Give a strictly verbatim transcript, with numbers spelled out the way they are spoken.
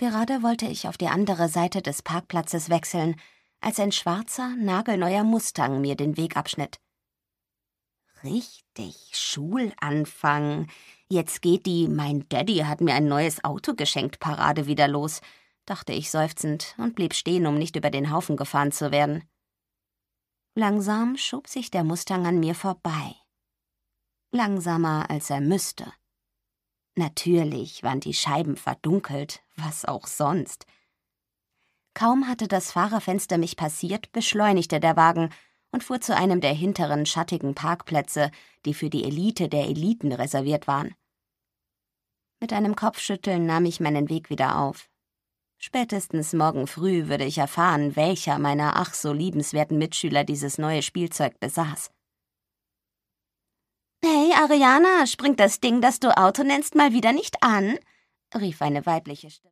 Gerade wollte ich auf die andere Seite des Parkplatzes wechseln, als ein schwarzer, nagelneuer Mustang mir den Weg abschnitt. Richtig, Schulanfang. Jetzt geht die »Mein Daddy hat mir ein neues Auto geschenkt« Parade wieder los, dachte ich seufzend und blieb stehen, um nicht über den Haufen gefahren zu werden. Langsam schob sich der Mustang an mir vorbei. Langsamer, als er müsste. Natürlich waren die Scheiben verdunkelt, was auch sonst. Kaum hatte das Fahrerfenster mich passiert, beschleunigte der Wagen und fuhr zu einem der hinteren, schattigen Parkplätze, die für die Elite der Eliten reserviert waren. Mit einem Kopfschütteln nahm ich meinen Weg wieder auf. Spätestens morgen früh würde ich erfahren, welcher meiner ach so liebenswerten Mitschüler dieses neue Spielzeug besaß. »Hey, Ariana, springt das Ding, das du Auto nennst, mal wieder nicht an?« rief eine weibliche Stimme.